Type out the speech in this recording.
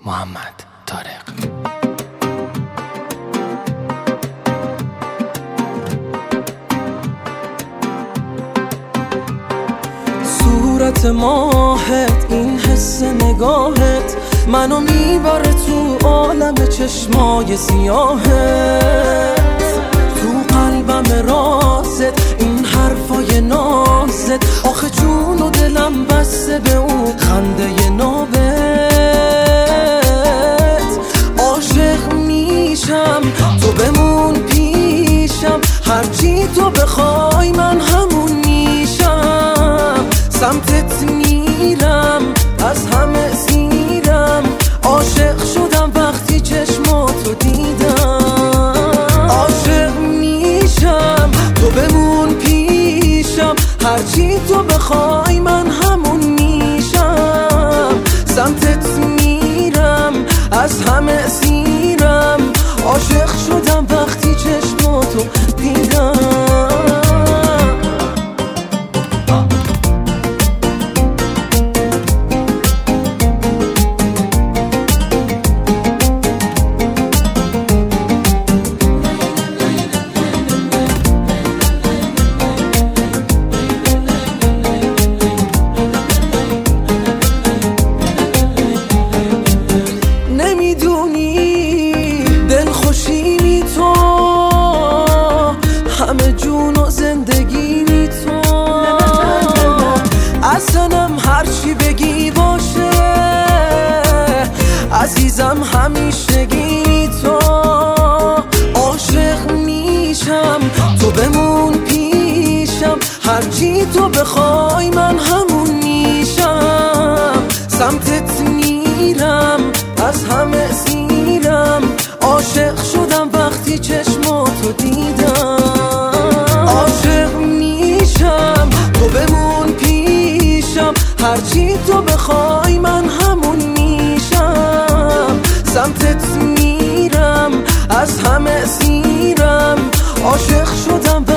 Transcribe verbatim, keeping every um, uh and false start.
محمد طارق. صورت ماهت، این حس نگاهت منو میبره تو عالم چشمای سیاهت، تو قلبم رازت، این حرفای نازت، آخه جون و دلم بسته به اون خنده نابت. عاشق میشم تو بمون پیشم، هرچی تو بخوای من همون میشم، سمتت میرم از همه سیرم، عاشق شدم وقتی چشماتو دیدم. عاشق میشم تو بمون پیشم، هرچی تو بخوای من همون میشم، سمتت میرم از همه سیرم، عاشق شدم وقتی چشماتو دیدم. همه جون و زندگی بی تو، اصلم هرچی بگی باشه، عزیزم همیشگی تو. عاشق میشم تو بمون پیشم، هرچی تو بخوای من همون میشم، سمتت میرم از همه سیرم، عاشق شدم وقتی چشماتو دیدم. عاشق میشم تو بمون پیشم، هرچی تو بخوای من همون میشم، سمتت میرم از همه سیرم، عاشق شدم